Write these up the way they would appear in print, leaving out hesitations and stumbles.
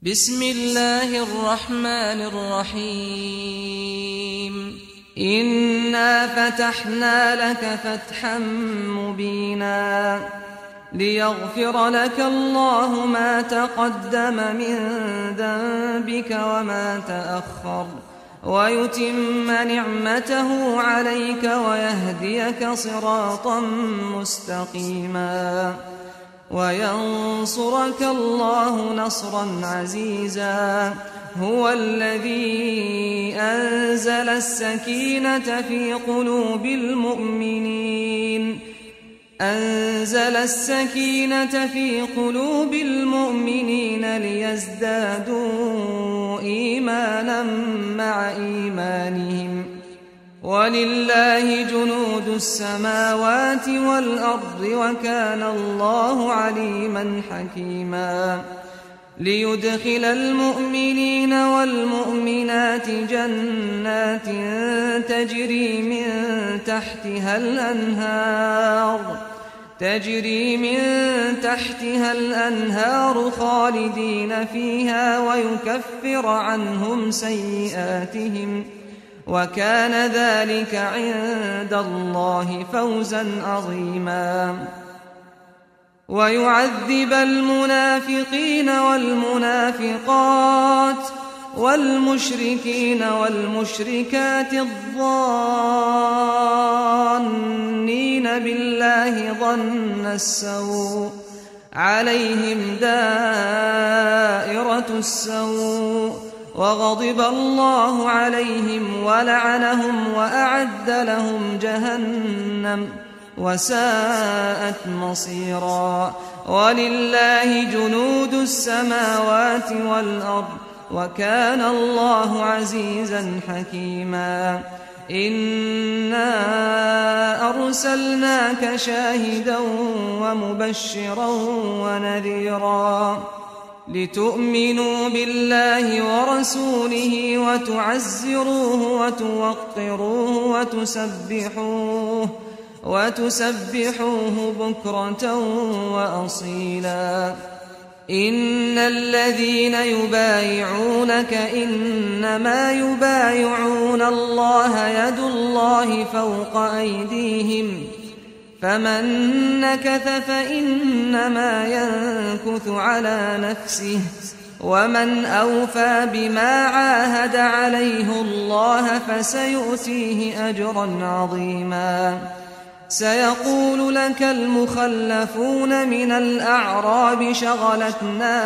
بسم الله الرحمن الرحيم إنا فتحنا لك فتحا مبينا ليغفر لك الله ما تقدم من ذنبك وما تأخر ويتم نعمته عليك ويهديك صراطا مستقيما وينصرك الله نصرا عزيزا هو الذي أنزل السكينة في قلوب المؤمنين ليزدادوا إيمانا مع إيمانهم ولله جنود السماوات والأرض وكان الله عليما حكيما ليدخل المؤمنين والمؤمنات جنات تجري من تحتها الأنهار خالدين فيها ويكفر عنهم سيئاتهم وكان ذلك عند الله فوزا عظيما ويعذب المنافقين والمنافقات والمشركين والمشركات الظانين بالله ظن السوء عليهم دائرة السوء وغضب الله عليهم ولعنهم وأعد لهم جهنم وساءت مصيرا ولله جنود السماوات والأرض وكان الله عزيزا حكيما إنا أرسلناك شاهدا ومبشرا ونذيرا لتؤمنوا بالله ورسوله وتعزروه وتوقروه وتسبحوه بكرة وأصيلا إن الذين يبايعونك إنما يبايعون الله يد الله فوق أيديهم فمن نكث فإنما ينكث على نفسه ومن أوفى بما عاهد عليه الله فسيؤتيه أجرا عظيما سيقول لك المخلفون من الأعراب شغلتنا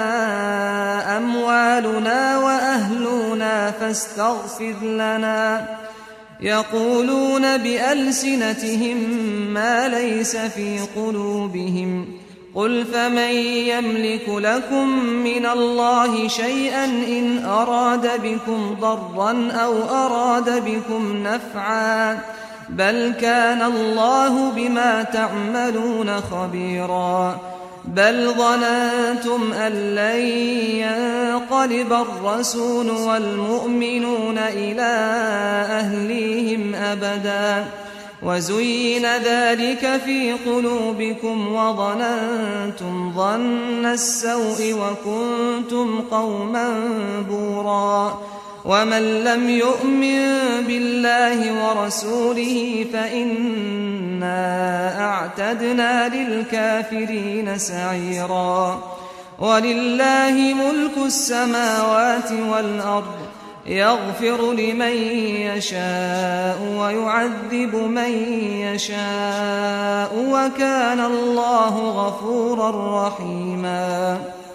أموالنا وأهلنا فاستغفر لنا يقولون بألسنتهم ما ليس في قلوبهم قل فمن يملك لكم من الله شيئا إن أراد بكم ضرا أو أراد بكم نفعا بل كان الله بما تعملون خبيرا بل ظننتم أن لن ينقلب الرسول والمؤمنون إلى أهليهم أبدا وزين ذلك في قلوبكم وظننتم ظن السوء وكنتم قوما بورا ومن لم يؤمن بالله ورسوله فإنا أعتدنا للكافرين سعيرا ولله ملك السماوات والأرض يغفر لمن يشاء ويعذب من يشاء وكان الله غفورا رحيما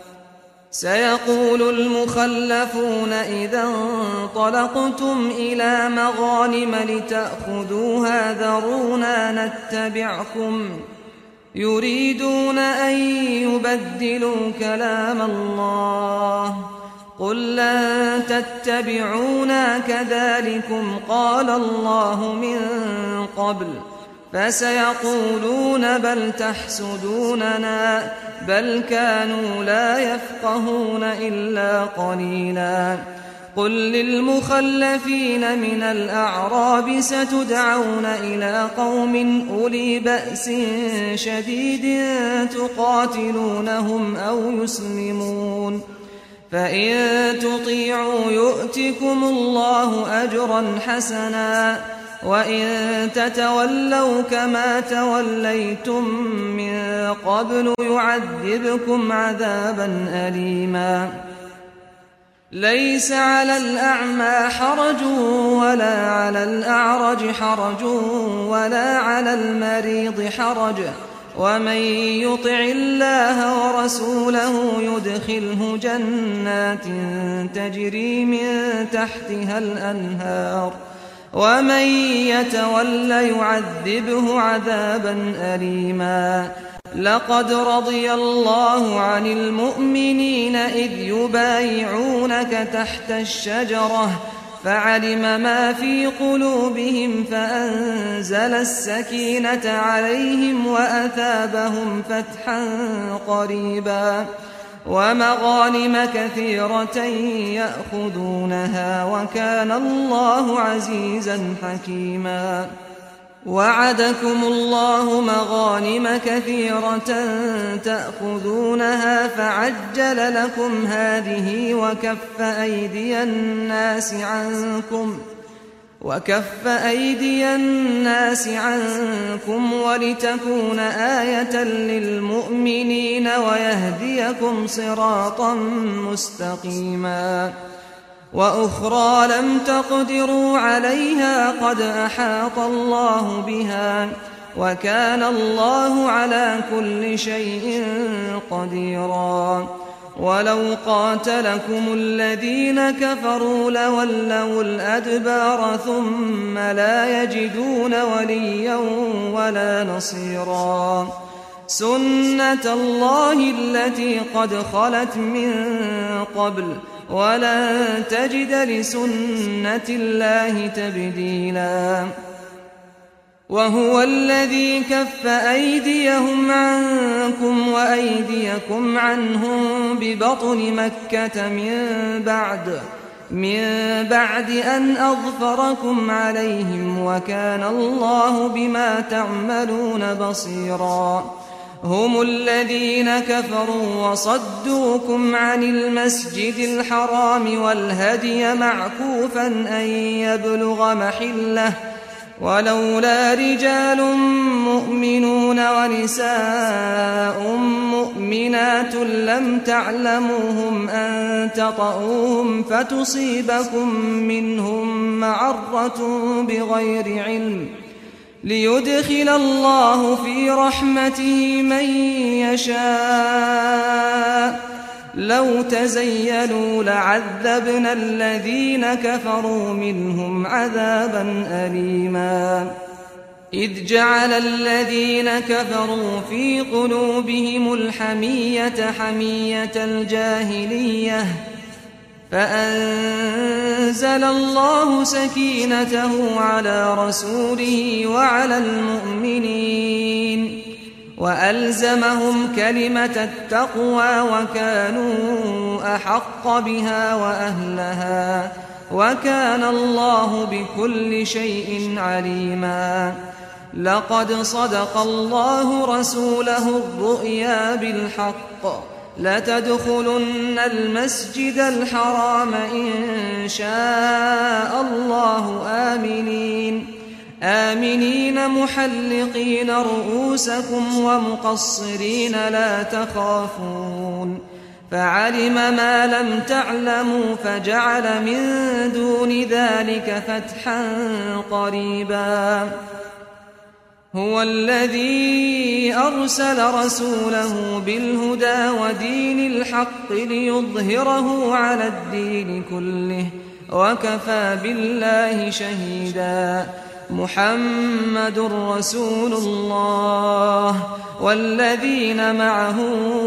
سيقول المخلفون إذا انطلقتم إلى مغانم لتأخذوها ذرونا نتبعكم يريدون أن يبدلوا كلام الله قل لن تتبعونا كذلكم قال الله من قبل فسيقولون بل تحسدوننا بل كانوا لا يفقهون إلا قليلا قل للمخلفين من الأعراب ستدعون إلى قوم أولي بأس شديد تقاتلونهم أو يسلمون فإن تطيعوا يؤتكم الله أجرا حسنا وإن تتولوا كما توليتم من قبل يعذبكم عذابا أليما ليس على الأعمى حرج ولا على الأعرج حرج ولا على المريض حرج ومن يطع الله ورسوله يدخله جنات تجري من تحتها الأنهار ومن يتول يعذبه عذابا أليما لقد رضي الله عن المؤمنين إذ يبايعونك تحت الشجرة فعلم ما في قلوبهم فأنزل السكينة عليهم وأثابهم فتحا قريبا ومغانم كثيرة يأخذونها وكان الله عزيزا حكيما وعدكم الله مغانم كثيرة تأخذونها فعجل لكم هذه وكف أيدي الناس عنكم ولتكون آية للمؤمنين ويهديكم صراطا مستقيما وأخرى لم تقدروا عليها قد أحاط الله بها وكان الله على كل شيء قديرا ولو قاتلكم الذين كفروا لولوا الأدبار ثم لا يجدون وليا ولا نصيرا سنة الله التي قد خلت من قبل ولن تجد لسنة الله تبديلا وهو الذي كف أيديهم عنكم وأيديكم عنهم ببطن مكة من بعد أن أظفركم عليهم وكان الله بما تعملون بصيرا هم الذين كفروا وصدوكم عن المسجد الحرام والهدي معكوفا أن يبلغ محله ولولا رجال مؤمنون ونساء مؤمنات لم تعلموهم أن تطؤوهم فتصيبكم منهم معرة بغير علم ليدخل الله في رحمته من يشاء لو تزيلوا لعذبنا الذين كفروا منهم عذابا أليما إذ جعل الذين كفروا في قلوبهم الحمية حمية الجاهلية فأنزل الله سكينته على رسوله وعلى المؤمنين وألزمهم كلمة التقوى وكانوا أحق بها وأهلها وكان الله بكل شيء عليما لقد صدق الله رسوله الرؤيا بالحق لتدخلن المسجد الحرام إن شاء الله آمنين محلقين رؤوسكم ومقصرين لا تخافون فعلم ما لم تعلموا فجعل من دون ذلك فتحا قريبا هو الذي أرسل رسوله بالهدى ودين الحق ليظهره على الدين كله وكفى بالله شهيدا محمد رسول الله والذين معه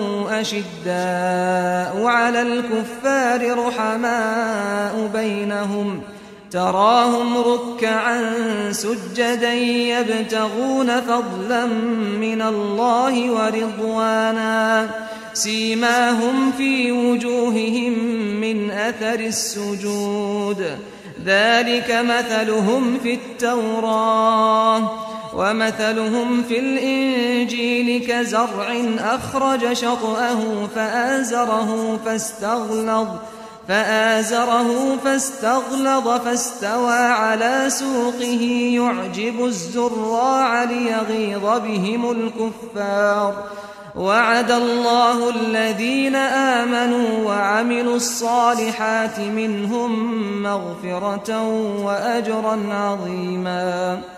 أشداء على الكفار رحماء بينهم تراهم ركعا سجدا يبتغون فضلا من الله ورضوانا سيماهم في وجوههم من أثر السجود ذلك مثلهم في التوراة ومثلهم في الإنجيل كزرع أخرج شطأه فآزره فاستغلظ فاستوى على سوقه يعجب الزراع ليغيظ بهم الكفار. وعد الله الذين آمنوا وعملوا الصالحات منهم مغفرة وأجرا عظيما.